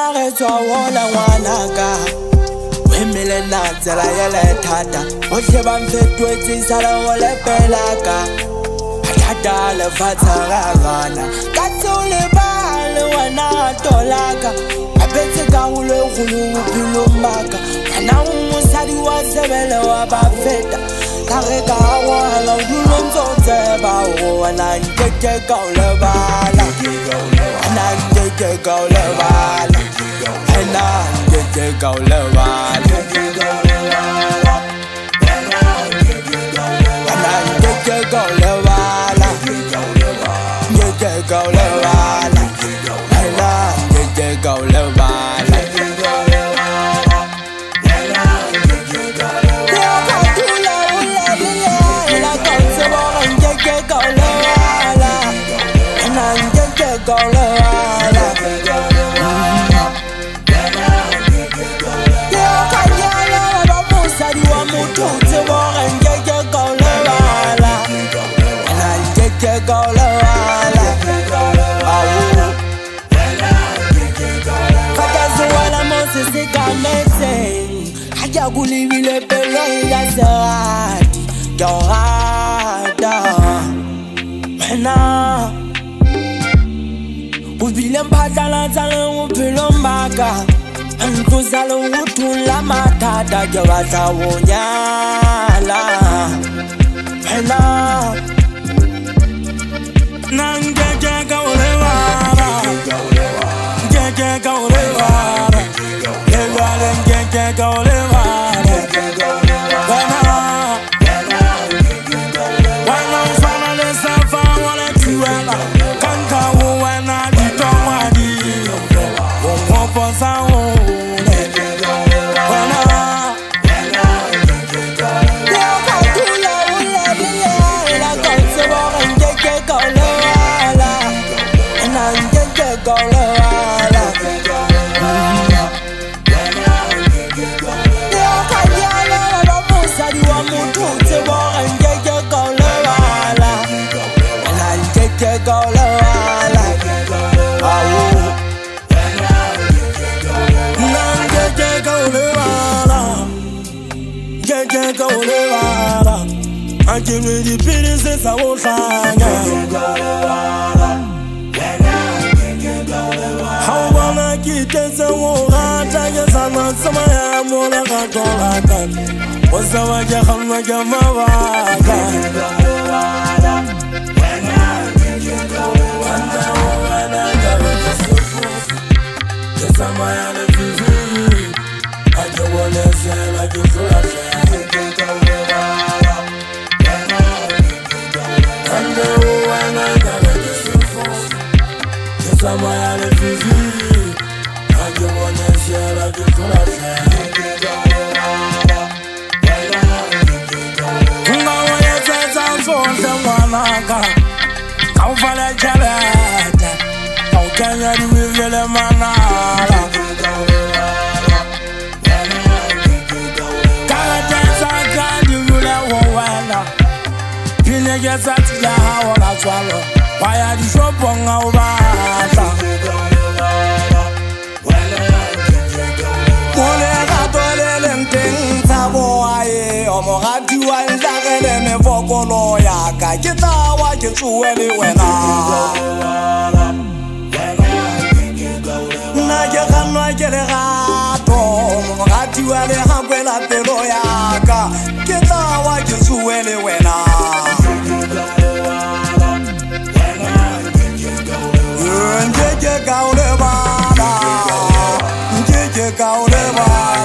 re tswa wona ngwanaka we melena tsela ya le thata o tle ba mfetwetse sala go lepelaka thata le fatsa gana ka tsole ba le wana tolaka abetse ka go le golo bophelo maka kana mosadi wa sebele wa ba feta ka re ka wala o dulonzo tseba o wana nkeke ka o lebala ana nkeke ka o lebala ana nkeke ka o lebala ana nkeke ka o lebala nkeke ka o lebala ana nkeke ka o lebala kulibile pelo ya serati dorada mena ubile mphatala tsale uphelo mbaka ntuzalo uthula mathata ke batla wonyala mena nangeke ka olewara ngeke ka olewara lelwale ngeke ka olewara I can't really beat it since I won't find how wanna keep this a war? I guess I'm not some I am more like a dollar. What's the way you come like your why are you so wrong over? Ngeke ka o lebala